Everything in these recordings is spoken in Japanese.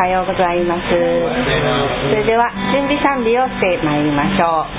はようございます。それでは準備賛美をしてまいりましょう。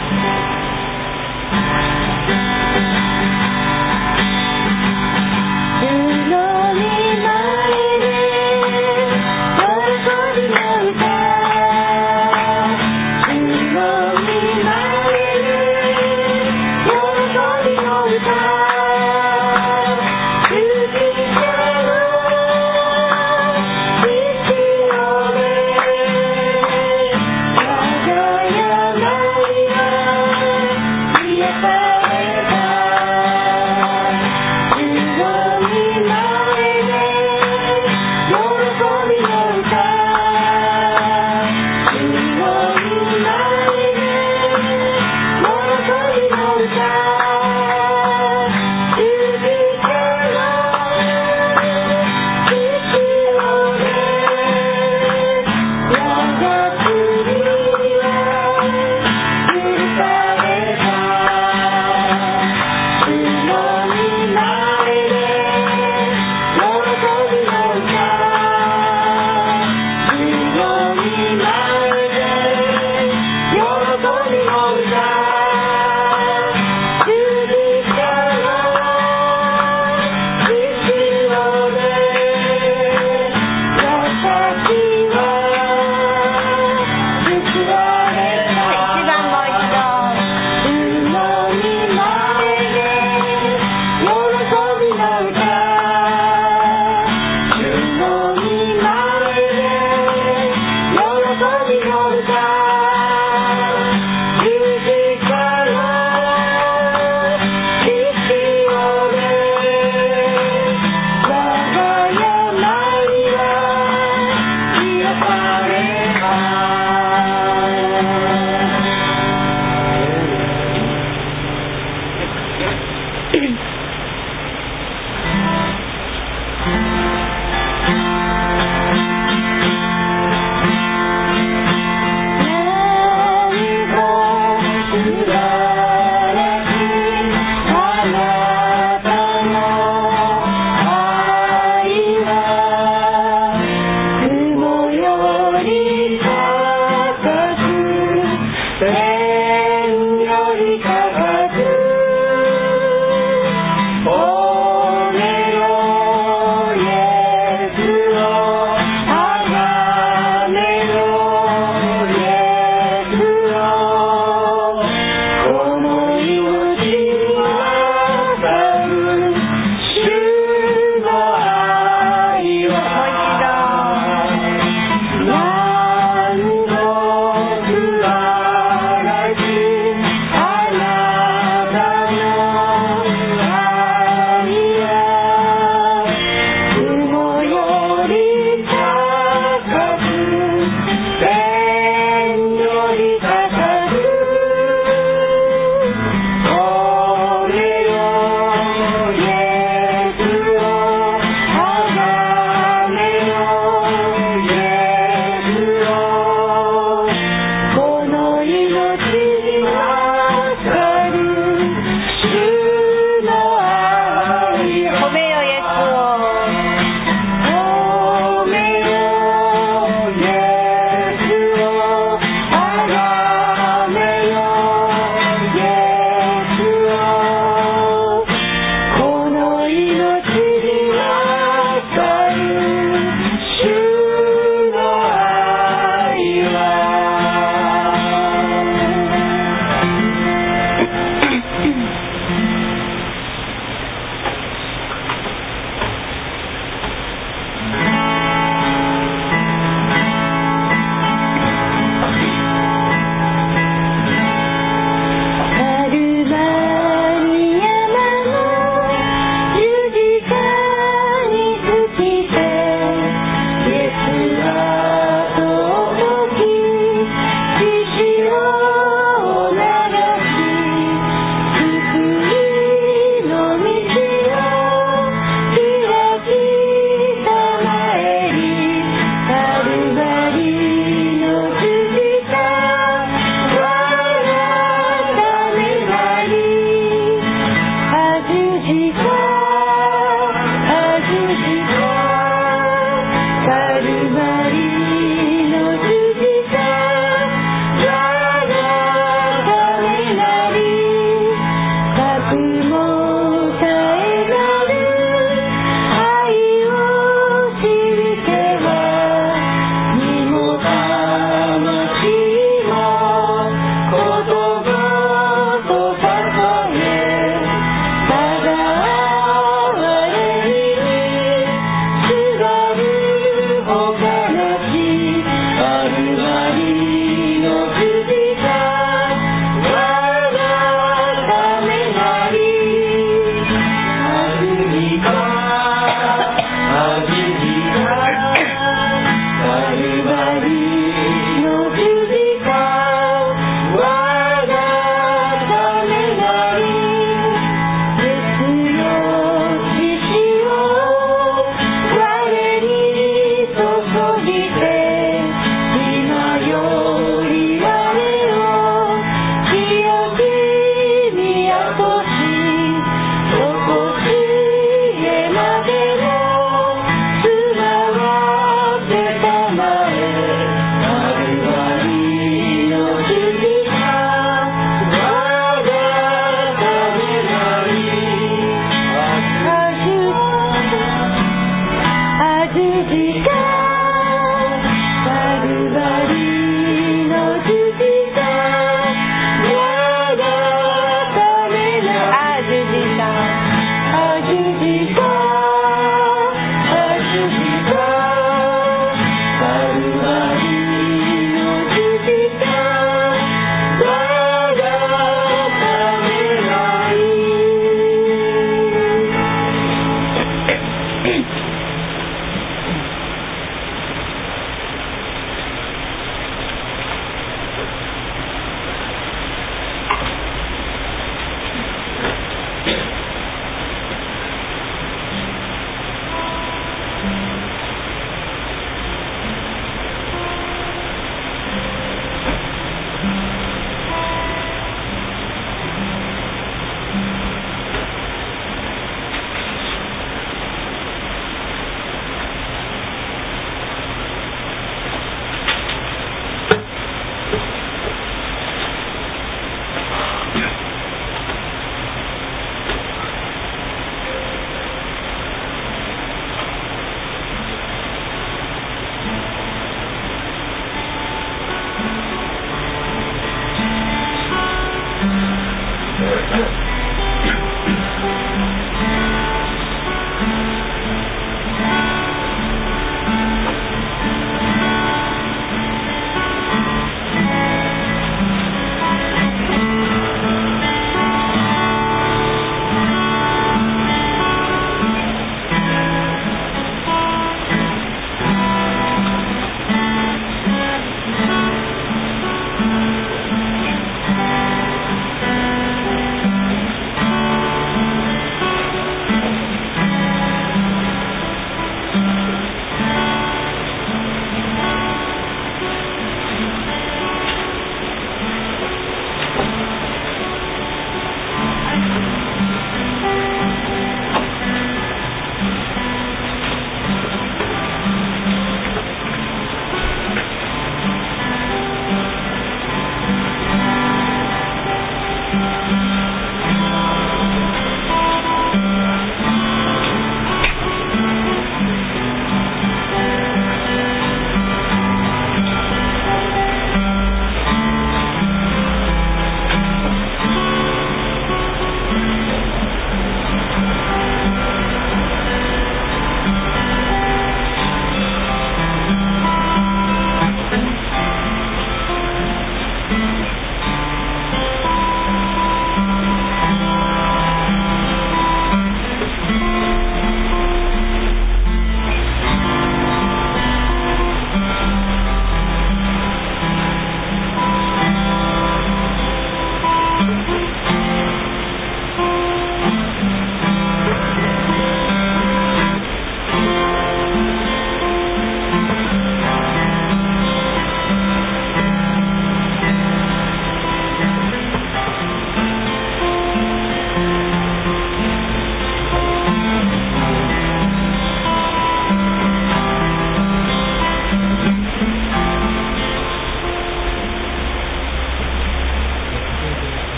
Calvary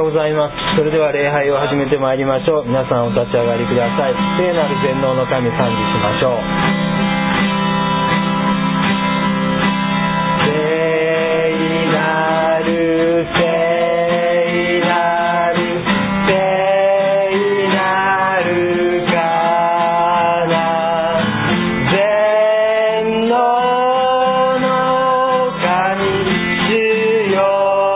ございます。それでは礼拝を始めてまいりましょう。皆さんお立ち上がりください。聖なる全能の神賛美しましょう。聖なる聖なる聖なるかな、全能の神主よ、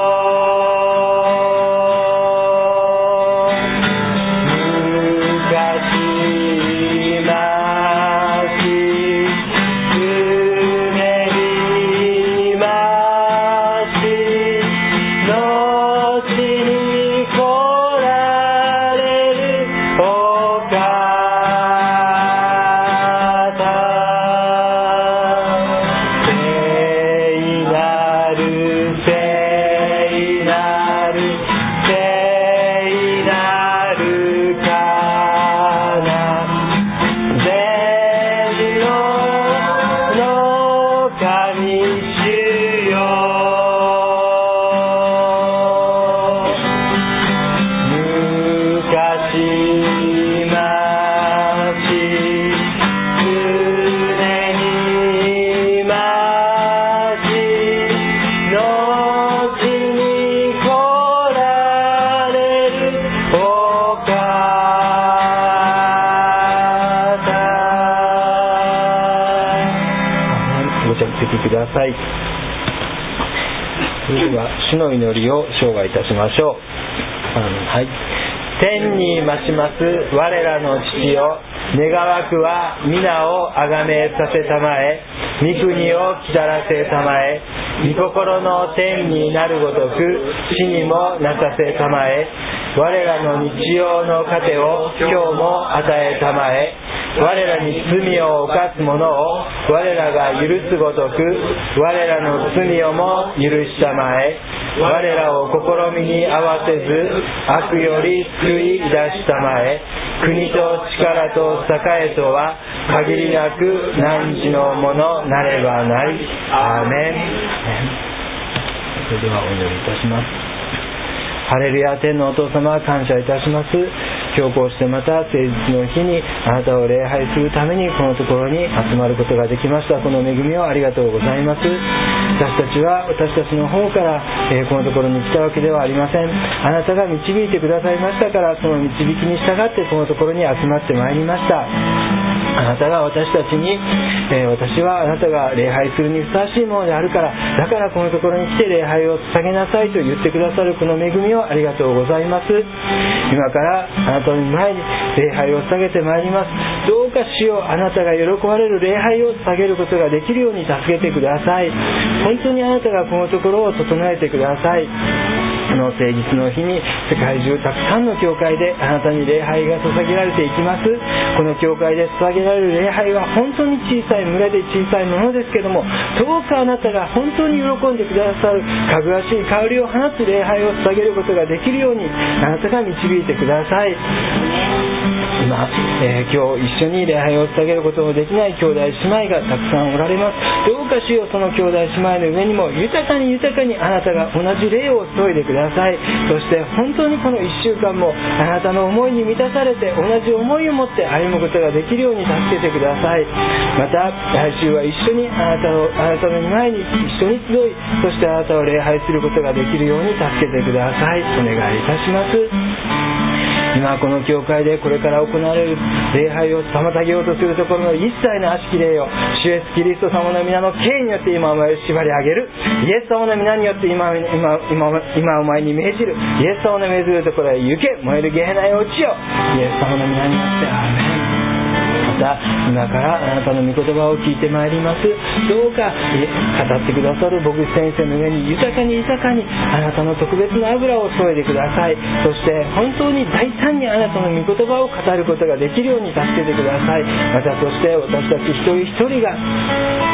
主の祈りを唱和いたしましょう。はい。天に増します我らの父よ、願わくは皆をあがめさせたまえ、御国をきたらせたまえ、御心の天になるごとく地にもなさせたまえ、我らの日曜の糧を今日も与えたまえ、我らに罪を犯す者を我らが許すごとく我らの罪をも許したまえ、我らを試みに合わせず悪より救い出したまえ、国と力と栄とは限りなく汝のものなればなり。アーメン。それではお祈りいたします。ハレルヤ、天のお父様、感謝いたします。今日こうしてまた誠実の日にあなたを礼拝するためにこのところに集まることができました。この恵みをありがとうございます。私たちは私たちの方から、このところに来たわけではありません。あなたが導いてくださいましたから、その導きに従ってこのところに集まってまいりました。あなたが私たちに、私はあなたが礼拝するにふさわしいものであるから、だからこのところに来て礼拝を捧げなさいと言ってくださるこの恵みをありがとうございます。今からあなたの前に礼拝を捧げてまいります。どうか主よ、あなたが喜ばれる礼拝を捧げることができるように助けてください。本当にあなたがこのところを整えてください。この誠実の日に世界中たくさんの教会であなたに礼拝が捧げられていきます。この教会で捧げられる礼拝は本当に小さい、群れで小さいものですけども、どうかあなたが本当に喜んでくださるかぐわしい香りを放つ礼拝を捧げることができるようにあなたが導いてください。今日一緒に礼拝を捧げることのできない兄弟姉妹がたくさんおられます。どうか主よ、その兄弟姉妹の上にも豊かにあなたが同じ霊を注いでください。そして本当にこの1週間もあなたの思いに満たされて同じ思いを持って歩むことができるように助けてください。また来週は一緒にあなたの前に一緒に集い、そしてあなたを礼拝することができるように助けてください。お願いいたします。今この教会でこれから行われる礼拝を妨げようとするところの一切の悪しき霊を主イエスキリスト様の皆の権威によって今お前を縛り上げる。イエス様の皆によって今お前に命じる。イエス様の命ずるところへ行け、燃えるゲヘナへ落ちよ。イエス様の皆によってアーメン。また今からあなたの御言葉を聞いてまいります。どうか語ってくださる牧師先生の上に豊かにあなたの特別な油を注いでください。そして本当に大胆にあなたの御言葉を語ることができるように助けてください。またそして私たち一人一人があ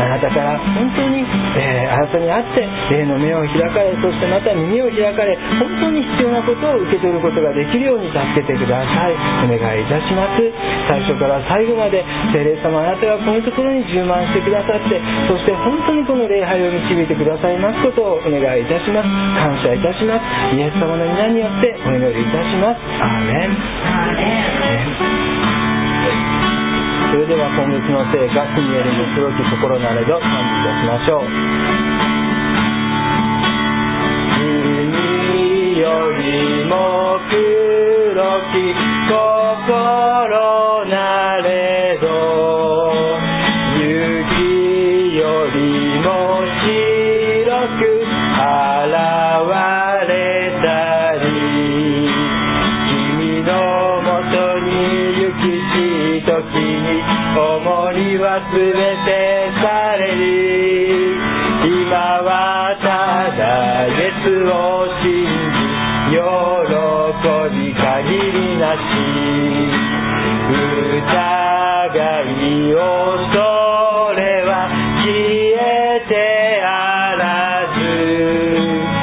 あなたから本当に、あなたに会って霊の目を開かれ、そしてまた耳を開かれ、本当に必要なことを受け取ることができるように助けてください。お願いいたします。最初から最後まで聖霊様、あなたがこのところに充満してくださって、そして本当にこの礼拝を導いてくださいますことをお願いいたします。感謝いたします。イエス様の皆によってお祈りいたします。アーメン。それでは今月の聖歌、キミエリの黒き心なれど賛美いたしましょう。海よりも黒き心なれど、雪よりも白く現れたり、君のもとに行きし時に重荷はすべてされり、今はただイエスを信じ喜び限りなし、疑い恐れは消えてあらず、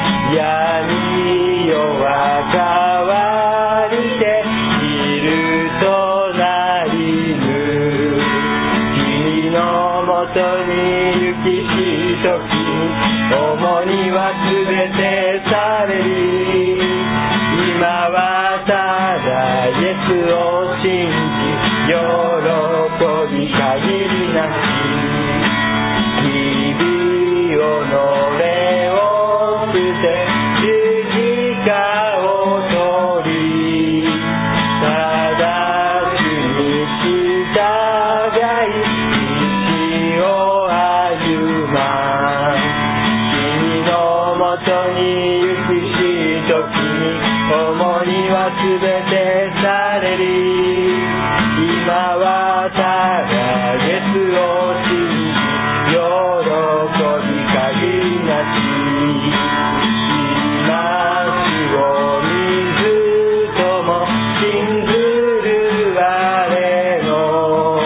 闇夜は変わりて昼となりぬ、君のもとに行きし時重荷はすべてされり、今はただイエスを信じ喜び限りなし、日々をのれを捨て十字架を取り、ただ主に従い道を歩まん、君のもとに行きし時に重荷はすべてされり、今はただイエスを信じ喜び限りなし、今主を見ずとも信ずる我の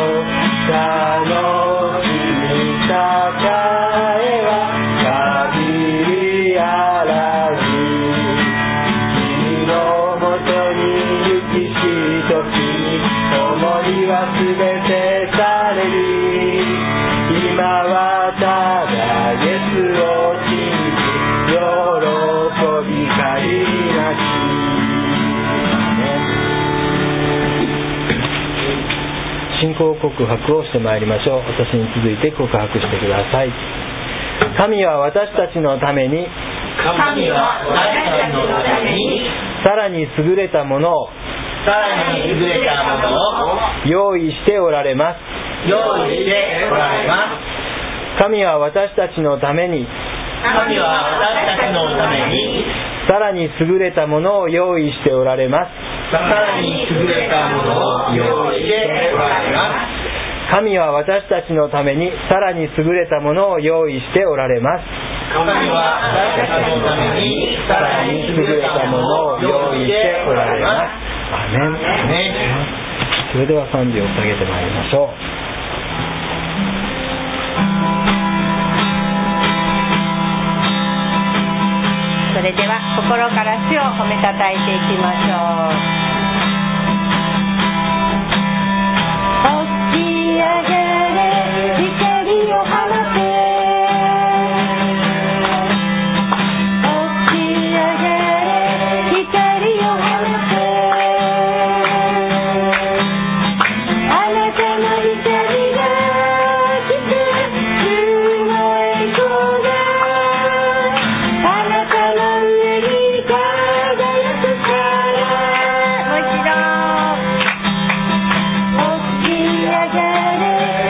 楽しみ栄えは限りあらず、君のもとに行きし時に重荷はすべてされり、今はただイエスを信じ喜び限りなし。信仰告白をしてまいりましょう。私に続いて告白してください。神は私たちのためにさらに優れたものを用意しておられます。神は私たちのためにさらに優れたものを用意しておられます。神は私たちのためにさらに優れたものを用意しておられます。神は私たちのためにさらに優れたものを用意しておられます。アメン。それでは賛美を捧げてまいりましょう。 それでは心から主を褒めたたえていきましょう。起き上がれ、光を放て、起き上がれ、光を放て、あなたの光が来て、主の栄光があなたの上に輝くから。もう一度起き上がれ、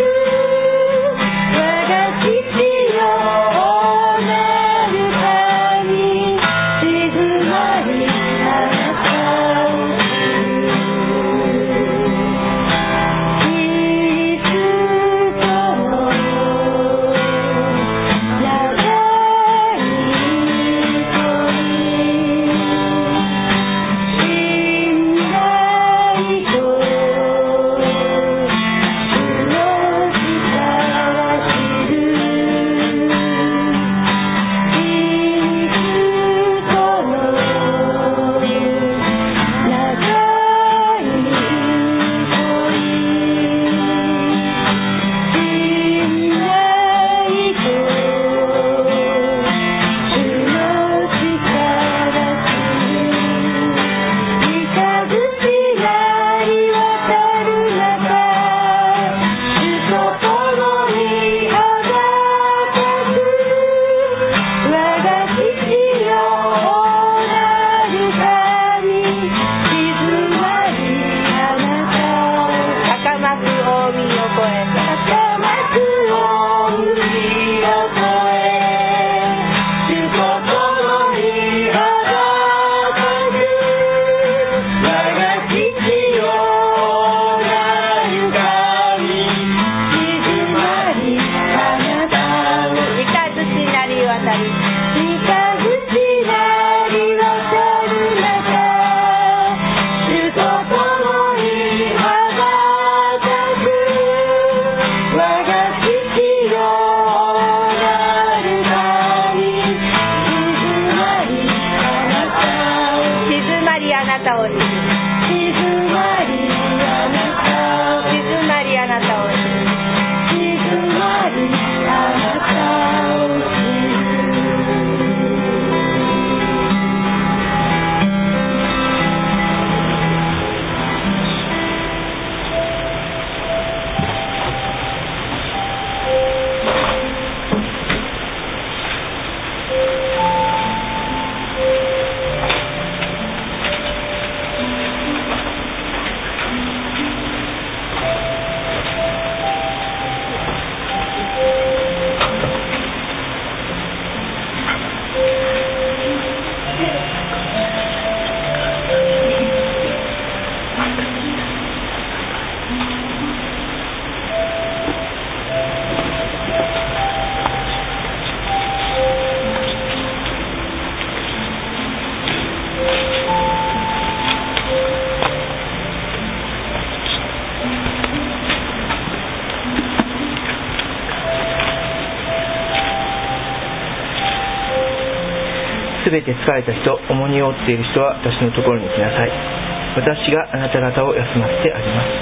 すべて疲れた人、重荷を負っている人は私のところに来なさい。私があなた方を休ませてあげます。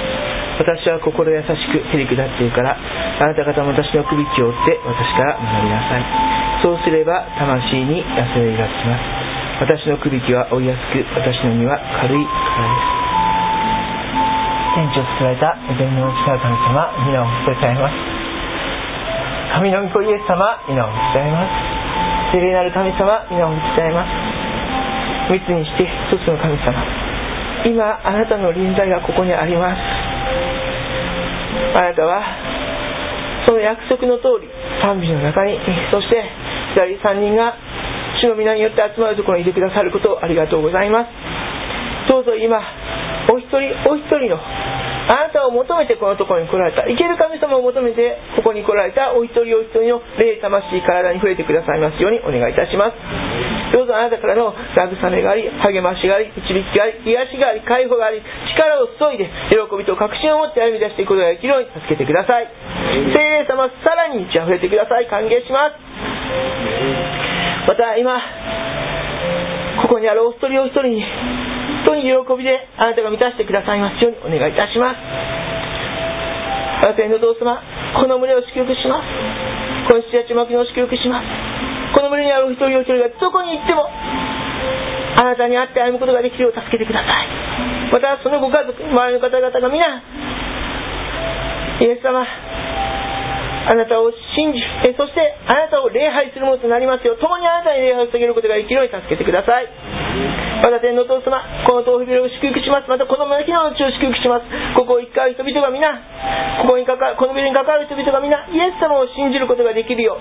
私は心優しくへりくだっているから、あなた方も私の首輝を追って私から学びなさい。そうすれば魂に安らぎがきます。私の首輝は追いやすく、私の荷は軽いからです。天地を作られた全能の力神様、皆を褒めたたえます。神の御子イエス様、皆を褒めたたえます。聖霊なる神様、皆を褒めたたえます。密にして一つの神様、今あなたの臨在がここにあります。あなたはその約束の通り賛美の中に、そして2人3人が主の皆によって集まるところにいてくださることをありがとうございます。どうぞ今お一人お一人のあなたを求めてこのところに来られた、生ける神様を求めてここに来られたお一人お一人の霊、魂、体に触れてくださいますようにお願いいたします。どうぞあなたからの慰めがあり、励ましがあり、導きがあり、癒しがあり、解放があり、力を注いで喜びと確信を持って歩み出していくことができるように助けてください。聖霊様、さらに満ち溢れてください。歓迎します。また今ここにあるお一人お一人に本当に喜びであなたが満たしてくださいますようにお願いいたします。あなたのお父様、この群れを祝福します。この父やちまきの祝福します。この群れにあるお一人お一人がどこに行ってもあなたに会って歩むことができるよう助けてください。またそのご家族、周りの方々が皆イエス様、あなたを信じ、そしてあなたを礼拝するものとなりますよう、共にあなたに礼拝を捧げることができるように助けてください。 また天のお父様、この東北を祝福します。またこの牧野の地を祝福します。ここを行き交う人々が皆、このビルに関わる人々が皆、イエス様を信じることができるよう、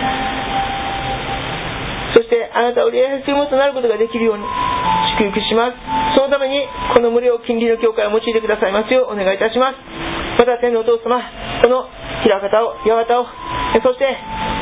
そしてあなたを礼拝するものとなることができるように祝福します。そのためにこの群れを近隣の教会を用いてくださいますようお願いいたします。また天のお父様、この枚方を、八幡を、そして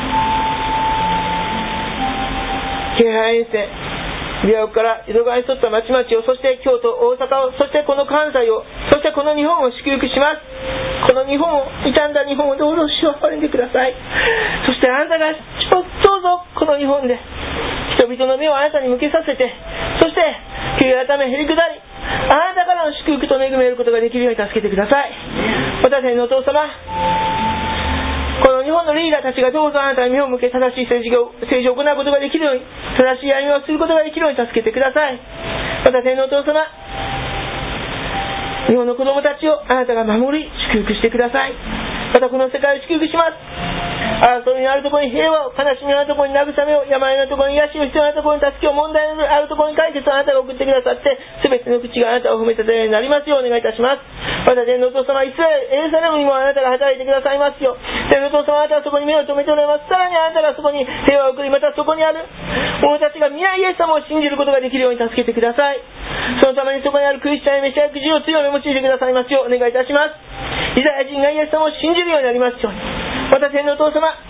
京阪沿線、琵琶湖から江戸川に沿った町々を、そして京都、大阪を、そしてこの関西を、そしてこの日本を祝福します。この日本を、傷んだ日本をどうぞ主を憐れんでください。そしてあなたがどうぞこの日本で人々の目をあなたに向けさせて、そして悔い改めへりくだり、あなたからの祝福と恵めることができるように助けてください。また天のお父様、この日本のリーダーたちがどうぞあなたに目を向け、正しい政治を行うことができるように、正しい歩みをすることができるように助けてください。また天のお父様、日本の子供たちをあなたが守り祝福してください。またこの世界を祝福します。争いのあるところに平和を、悲しみのあるところに慰めを、病のところに癒しを、必要なところに助けを、問題のあるところに解決をあなたが送ってくださって、全ての口があなたを褒めたたえるようになりますようお願いいたします。また天のお父様、イスラエル、エルサレムにもあなたが働いてくださいますよ。天のお父様、あなたはそこに目を留めておられます。さらにあなたがそこに平和を送り、またそこにある者たちが皆イエス様を信じることができるように助けてください。そのためにそこにあるクリスチャンやメシア役人を強め用いてくださいますようお願いいたします。ユダヤ人がイエス様を信じるようになりますように。また天のお父様、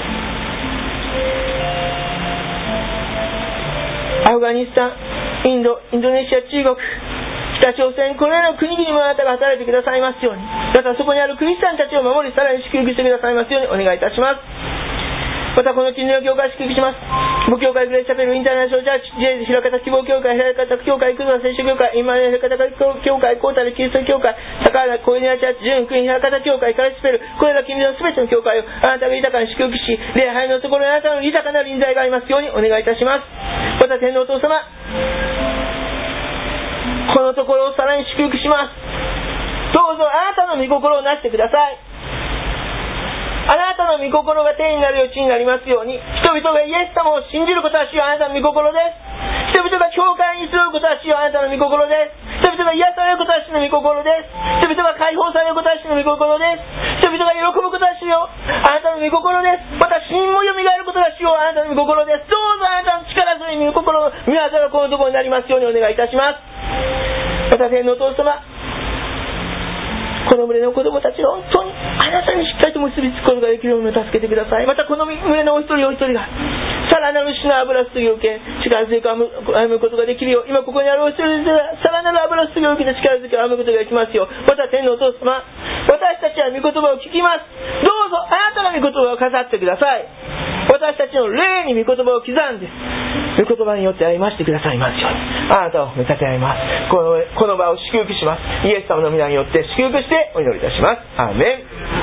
アフガニスタン、インドネシア、中国、北朝鮮、これらの国々もあなたが働いてくださいますように。またそこにあるクリスチャンたちを守り、さらに祝福してくださいますようにお願いいたします。またこの近隣の教会を祝福します。母教会グレースチャペルインターナショナルチャーチ、ジェイズ平方希望教会、平方教会、クズナ聖書教会、イマネ平方教会、コータルキリスト教会、高原コイネアチャーチ、ジュンクイン平方教会、カレスペル、これら近隣のすべての教会をあなたが豊かに祝福し、礼拝のところにあなたの豊かな臨在がありますようにお願いいたします。また天のお父様、このところをさらに祝福します。どうぞあなたの御心をなしてください。あなたの御心が天になるよう地になりますように。人々がイエス様を信じることは主よあなたの御心です。人々が教会に集うことは主よあなたの御心です。人々が癒されることは主の御心です。人々が解放されることは主の御心です。人々が喜ぶことは主よあなたの御心です。また死人もよみがえることが主よあなたの御心です。どうぞあなたの力強い御心の御業がこのところになりますようにお願いいたします。また天のお父様、この群れの子供たちが本当にあなたにしっかりと結びつくことができるように助けてください。またこの群れのお一人お一人がさらなる主の油注ぎを受け、力強く歩むことができるよう、今ここにあるお一人でさらなる油注ぎを受けて力強く歩むことができますよう。また天のお父様、私たちは御言葉を聞きます。どうぞあなたの御言葉を飾ってください。私たちの霊に御言葉を刻んで御言葉によって歩ましてくださいますようにあなたを褒めたたえます。この場を祝福します。イエス様の皆によって祝福してお祈りいたします。アーメン。